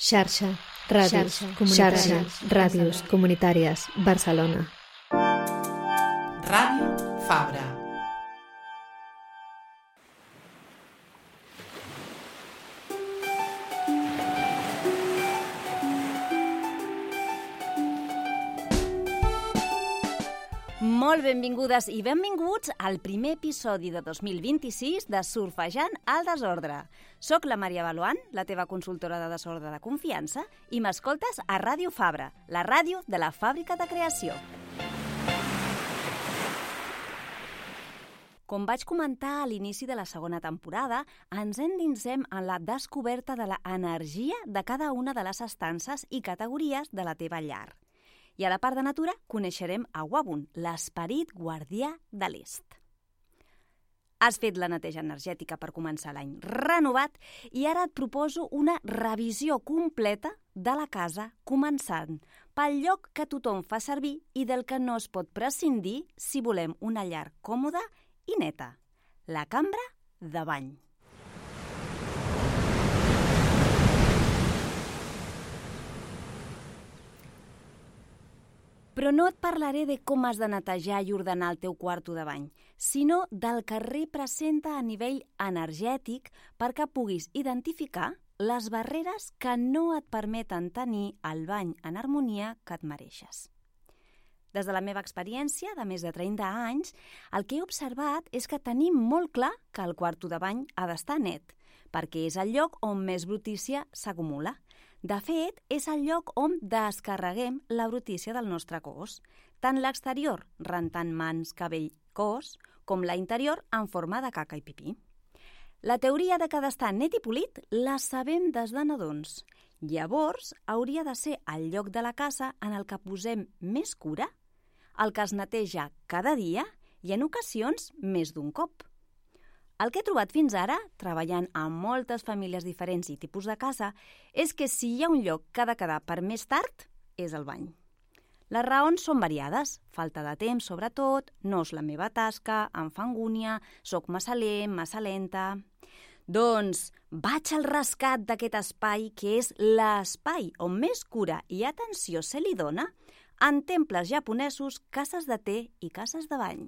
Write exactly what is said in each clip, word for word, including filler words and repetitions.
Xarxa, ràdios, xarxa, ràdios comunitàries, Barcelona. Ràdio Fabra. Molt benvingudes i benvinguts al primer episodi de dos mil vint-i-sis de Surfejant al desordre. Soc la Maria Baluant, la teva consultora de desordre de confiança, i m'escoltes a Ràdio Fabra, la ràdio de la fàbrica de creació. Com vaig comentar a l'inici de la segona temporada, ens endinsem en la descoberta de l'energia de cada una de les estances i categories de la teva llar. I a la part de natura coneixerem a Wabun, l'esperit guardià de l'est. Has fet la neteja energètica per començar l'any renovat i ara et proposo una revisió completa de la casa, començant pel lloc que tothom fa servir i del que no es pot prescindir si volem una llar còmoda i neta, la cambra de bany. Però no et parlaré de com has de netejar i ordenar el teu quarto de bany, sinó del que representa a nivell energètic perquè puguis identificar les barreres que no et permeten tenir el bany en harmonia que et mereixes. Des de la meva experiència de més de trenta anys, el que he observat és que tenim molt clar que el quarto de bany ha d'estar net, perquè és el lloc on més brutícia s'acumula. De fet, és el lloc on descarreguem la brutícia del nostre cos, tant l'exterior, rentant mans, cabell, cos, com la interior en forma de caca i pipí. La teoria de que ha d'estar net i polit la sabem des de nadons. Llavors, hauria de ser el lloc de la casa en el que posem més cura, el que es neteja cada dia i en ocasions més d'un cop. El que he trobat fins ara, treballant amb moltes famílies diferents i tipus de casa, és que si hi ha un lloc que ha de quedar per més tard, és el bany. Les raons són variades. Falta de temps, sobretot, no és la meva tasca, em fa angúnia, soc massa lent, massa lenta... Doncs vaig al rescat d'aquest espai que és l'espai on més cura i atenció se li dona en temples japonesos, cases de te i cases de bany.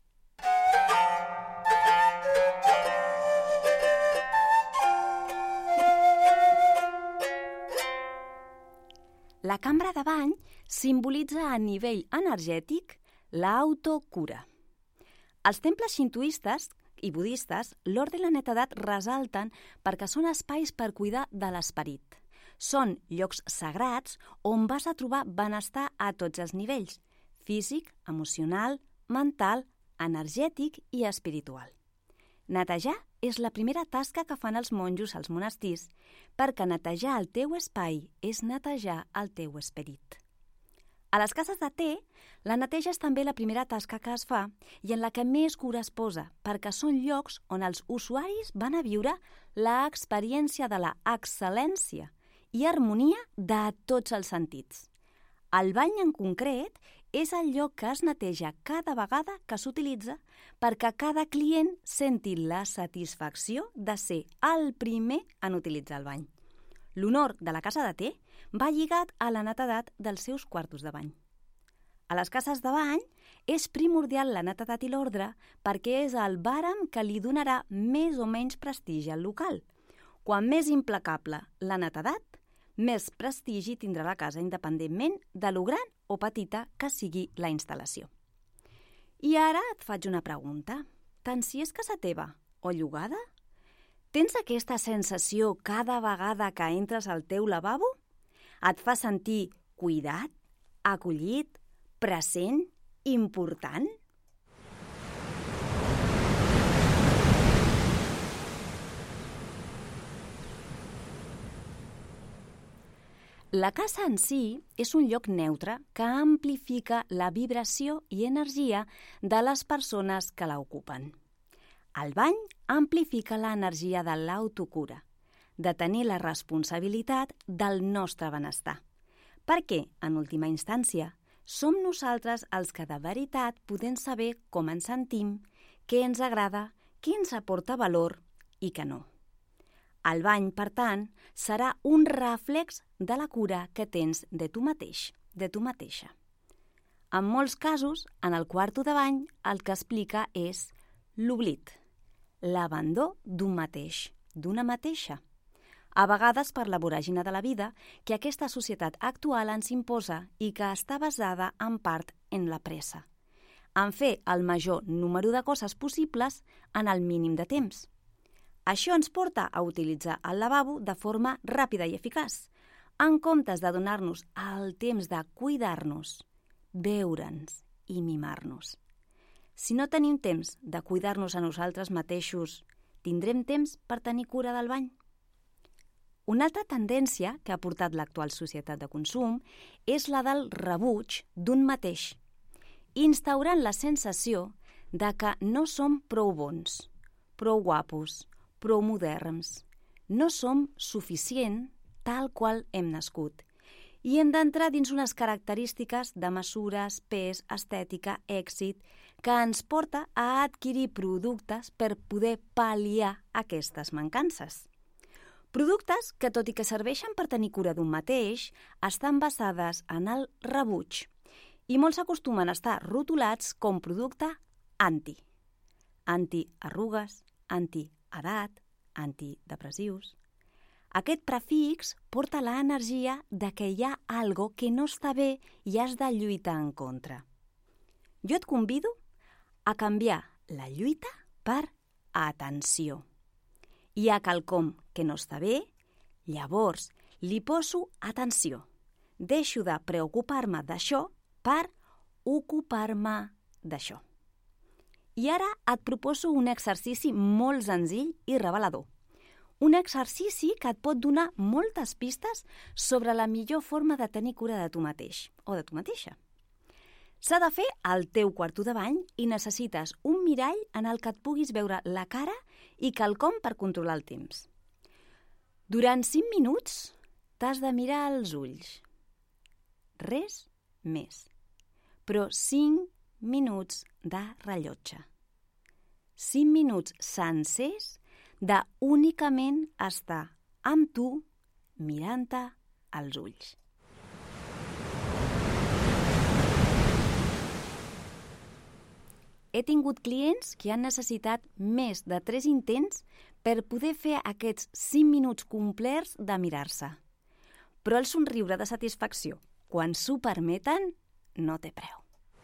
La cambra de bany simbolitza a nivell energètic l'autocura. Els temples xintoistes i budistes, l'ordre i la netedat resalten perquè són espais per cuidar de l'esperit. Són llocs sagrats on vas a trobar benestar a tots els nivells, físic, emocional, mental, energètic i espiritual. Netejar és la primera tasca que fan els monjos als monestirs, perquè netejar el teu espai és netejar el teu esperit. A les cases de te, la neteja és també la primera tasca que es fa i en la que més cura es posa, perquè són llocs on els usuaris van a viure l'experiència de la excel·lència i harmonia de tots els sentits. El bany en concret és el lloc que es neteja cada vegada que s'utilitza perquè cada client senti la satisfacció de ser el primer en utilitzar el bany. L'honor de la casa de te va lligat a la netedat dels seus quartos de bany. A les cases de bany és primordial la netedat i l'ordre perquè és el bàrem que li donarà més o menys prestigi al local. Quan més implacable la netedat, més prestigi tindrà la casa independentment de lo gran o petita que sigui la instal·lació. I ara et faig una pregunta. Tant si és casa teva o llogada? Tens aquesta sensació cada vegada que entres al teu lavabo? Et fa sentir cuidat, acollit, present, important? La casa en si és un lloc neutre que amplifica la vibració i energia de les persones que l'ocupen. El bany amplifica l'energia de l'autocura, de tenir la responsabilitat del nostre benestar. Perquè, en última instància, som nosaltres els que de veritat podem saber com ens sentim, què ens agrada, què ens aporta valor i què no. El bany, per tant, serà un reflex de la cura que tens de tu mateix, de tu mateixa. En molts casos, en el quarto de bany, el que explica és l'oblit, l'abandó d'un mateix, d'una mateixa. A vegades per la voràgina de la vida que aquesta societat actual ens imposa i que està basada en part en la pressa, en fer el major número de coses possibles en el mínim de temps. Això ens porta a utilitzar el lavabo de forma ràpida i eficaç, en comptes de donar-nos el temps de cuidar-nos, veure'ns i mimar-nos. Si no tenim temps de cuidar-nos a nosaltres mateixos, tindrem temps per tenir cura del bany? Una altra tendència que ha portat l'actual societat de consum és la del rebuig d'un mateix, instaurant la sensació de que no som prou bons, prou guapos, prou moderns, no som suficient tal qual hem nascut i hem d'entrar dins unes característiques de mesures, pes, estètica, èxit, que ens porta a adquirir productes per poder pal·liar aquestes mancances. Productes que, tot i que serveixen per tenir cura d'un mateix, estan basades en el rebuig i molts acostumen a estar rotulats com producte anti. Anti-arrugues, anti-edat, antidepressius. Aquest prefix porta l'energia de que hi ha algo que no està bé i has de lluitar en contra. Jo et convido a canviar la lluita per atenció. Hi ha quelcom que no està bé, llavors li poso atenció. Deixo de preocupar-me d'això per ocupar-me d'això. I ara et proposo un exercici molt senzill i revelador. Un exercici que et pot donar moltes pistes sobre la millor forma de tenir cura de tu mateix o de tu mateixa. S'ha de fer al teu quarto de bany i necessites un mirall en el que et puguis veure la cara i quelcom per controlar el temps. Durant cinc minuts t'has de mirar als ulls. Res més. Però cinc minuts de rellotge. cinc minuts sencers de únicament estar amb tu mirant-te als ulls. He tingut clients que han necessitat més de tres intents per poder fer aquests cinc minuts complerts de mirar-se. Però el somriure de satisfacció, quan s'ho permeten, no té preu.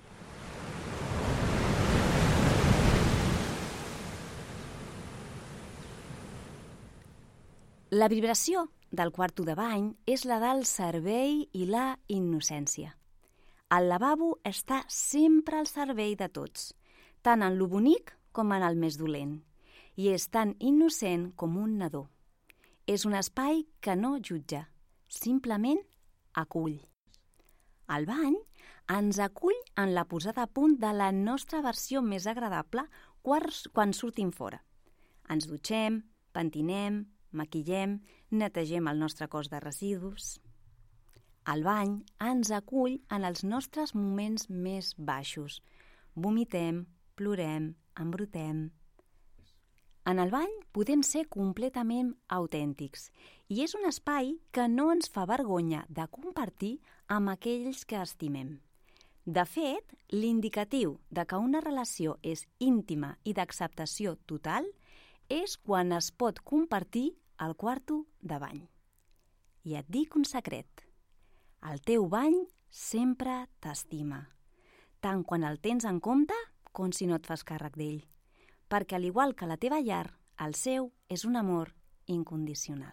La vibració del quarto de bany és la del servei i la innocència. El lavabo està sempre al servei de tots, tant en lo bonic com en el més dolent, i és tan innocent com un nadó. És un espai que no jutja, simplement acull. El bany ens acull en la posada a punt de la nostra versió més agradable quan sortim fora. Ens dutxem, pentinem, maquillem, netegem el nostre cos de residus. El bany ens acull en els nostres moments més baixos. Vomitem, plorem, embrutem. En el bany podem ser completament autèntics i és un espai que no ens fa vergonya de compartir amb aquells que estimem. De fet, l'indicatiu de que una relació és íntima i d'acceptació total és quan es pot compartir el quarto de bany. I et dic un secret. El teu bany sempre t'estima, tant quan el tens en compte com si no et fas càrrec d'ell, perquè al igual que la teva llar, el seu és un amor incondicional.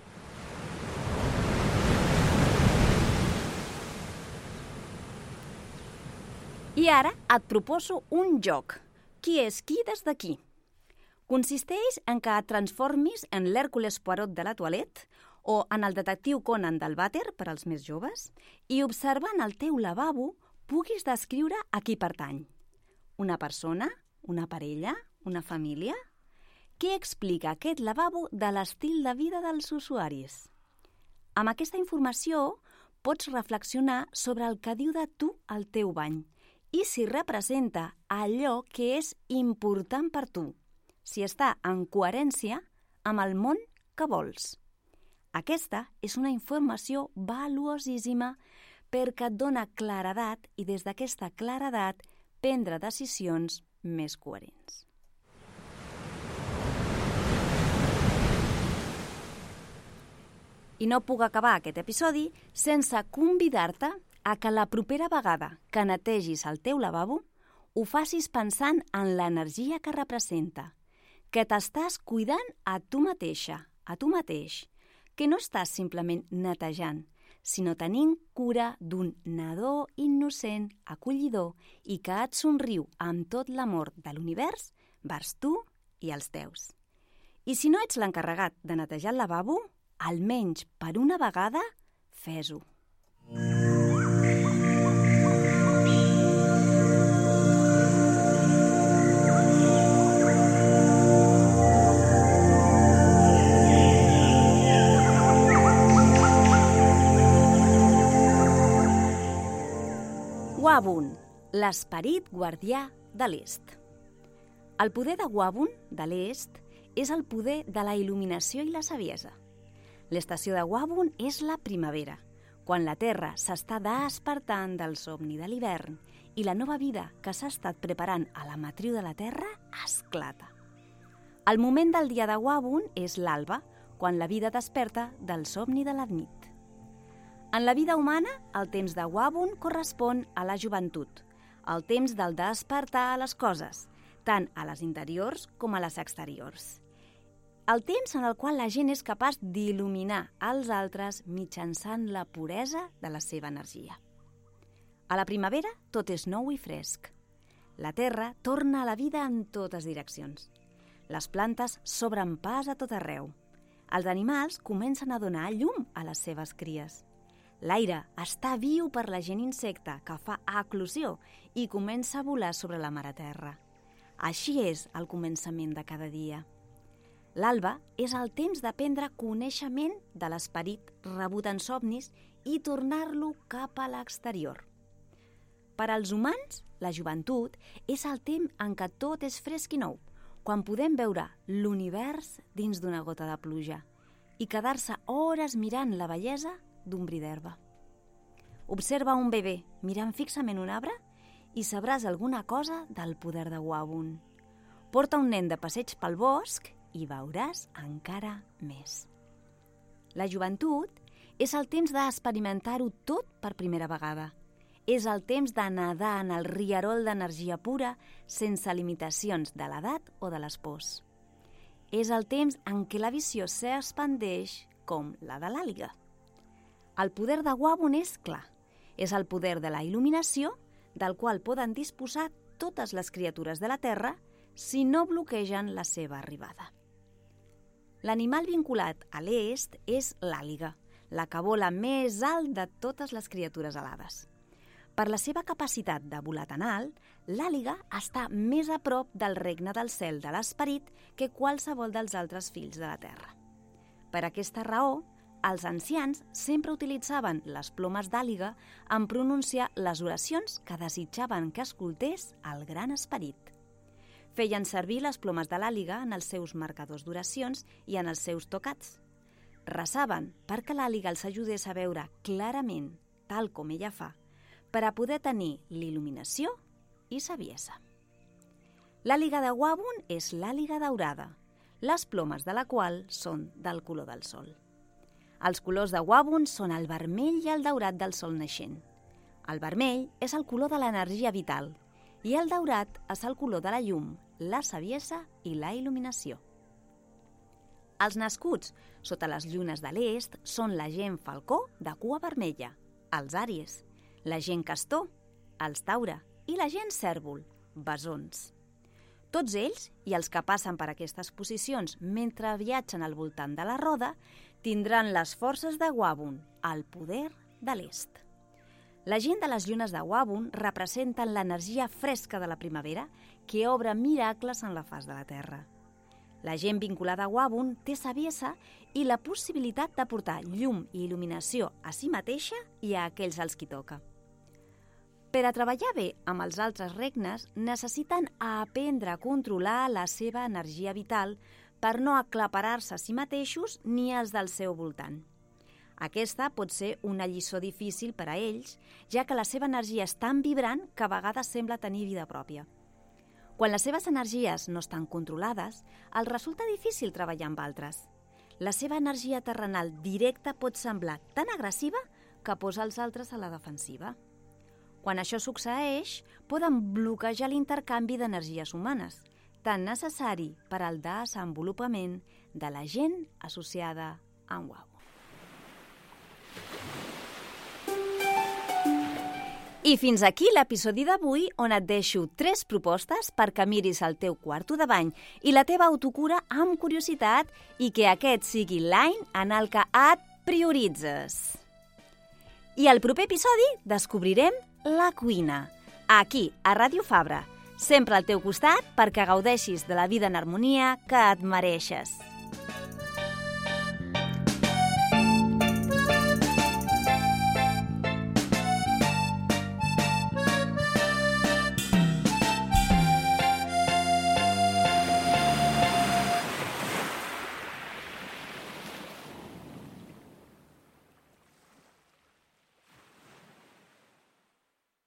I ara et proposo un joc. Qui és qui des d'aquí? Consisteix en que et transformis en l'Hèrcules Poirot de la toilette o en el detectiu Conan del vàter per als més joves i observant el teu lavabo puguis descriure a qui pertany. Una persona? Una parella? Una família? Què explica aquest lavabo de l'estil de vida dels usuaris? Amb aquesta informació pots reflexionar sobre el que diu de tu el teu bany i si representa allò que és important per tu, si està en coherència amb el món que vols. Aquesta és una informació valuosíssima perquè et dona claredat i des d'aquesta claredat prendre decisions més coherents. I no puc acabar aquest episodi sense convidar-te a que la propera vegada que netegis el teu lavabo ho facis pensant en l'energia que representa, que t'estàs cuidant a tu mateixa, a tu mateix, que no estàs simplement netejant, sinó tenint cura d'un nadó innocent, acollidor i que et somriu amb tot l'amor de l'univers vers tu i els teus. I si no ets l'encarregat de netejar el lavabo, almenys per una vegada, fes-ho. Wabun, l'esperit guardià de l'est. El poder de Wabun, de l'est, és el poder de la il·luminació i la saviesa. L'estació de Wabun és la primavera, quan la Terra s'està despertant del somni de l'hivern i la nova vida que s'ha estat preparant a la matriu de la Terra esclata. El moment del dia de Wabun és l'alba, quan la vida desperta del somni de la nit. En la vida humana, el temps de Wabun correspon a la joventut, el temps del despertar a les coses, tant a les interiors com a les exteriors. El temps en el qual la gent és capaç d'il·luminar els altres mitjançant la puresa de la seva energia. A la primavera tot és nou i fresc. La terra torna a la vida en totes direccions. Les plantes s'obren pas a tot arreu. Els animals comencen a donar llum a les seves cries. L'aire està viu per la gent insecte que fa eclosió i comença a volar sobre la mare terra. Així és el començament de cada dia. L'alba és el temps de prendre coneixement de l'esperit rebut en somnis i tornar-lo cap a l'exterior. Per als humans, la joventut és el temps en què tot és fresc i nou, quan podem veure l'univers dins d'una gota de pluja i quedar-se hores mirant la bellesa d'un bri d'herba. Observa un bebè mirant fixament un arbre i sabràs alguna cosa del poder de Wabun. Porta un nen de passeig pel bosc i veuràs encara més. La joventut és el temps d'experimentar-ho tot per primera vegada. És el temps de nedar en el rierol d'energia pura sense limitacions de l'edat o de les pors. És el temps en què la visió s'expandeix com la de l'àliga. El poder de Wabun és clar. És el poder de la il·luminació del qual poden disposar totes les criatures de la Terra si no bloquegen la seva arribada. L'animal vinculat a l'est és l'àliga, la que vola més alt de totes les criatures alades. Per la seva capacitat de volar tan alt, l'àliga està més a prop del regne del cel de l'esperit que qualsevol dels altres fills de la terra. Per aquesta raó, els ancians sempre utilitzaven les plomes d'àliga en pronunciar les oracions que desitjaven que escoltés el gran esperit. Feien servir les plomes de l'àliga en els seus marcadors d'oracions i en els seus tocats. Resaven perquè l'àliga els ajudés a veure clarament, tal com ella fa, per a poder tenir l'il·luminació i saviesa. L'àliga de Wabun és l'àliga daurada, les plomes de la qual són del color del sol. Els colors de Wabun són el vermell i el daurat del sol naixent. El vermell és el color de l'energia vital i el daurat és el color de la llum, la saviesa i la il·luminació. Els nascuts sota les llunes de l'est són la gent falcó de cua vermella, els àries, la gent castor, els taure i la gent cèrvol, besons. Tots ells, i els que passen per aquestes posicions mentre viatgen al voltant de la roda, tindran les forces de Wabun, el poder de l'est. La gent de les llunes de Wabun representen l'energia fresca de la primavera que obre miracles en la faç de la Terra. La gent vinculada a Wabun té saviesa i la possibilitat de portar llum i il·luminació a si mateixa i a aquells als qui toca. Per a treballar bé amb els altres regnes, necessiten aprendre a controlar la seva energia vital per no aclaparar-se a si mateixos ni als del seu voltant. Aquesta pot ser una lliçó difícil per a ells, ja que la seva energia és tan vibrant que a vegades sembla tenir vida pròpia. Quan les seves energies no estan controlades, els resulta difícil treballar amb altres. La seva energia terrenal directa pot semblar tan agressiva que posa els altres a la defensiva. Quan això succeeix, poden bloquejar l'intercanvi d'energies humanes, tan necessari per al desenvolupament de la gent associada amb Wow. I fins aquí l'episodi d'avui, on et deixo tres propostes perquè miris el teu quarto de bany i la teva autocura amb curiositat i que aquest sigui l'any en el que et prioritzes. I al proper episodi descobrirem la cuina, aquí, a Ràdio Fabra, sempre al teu costat perquè gaudeixis de la vida en harmonia que et mereixes.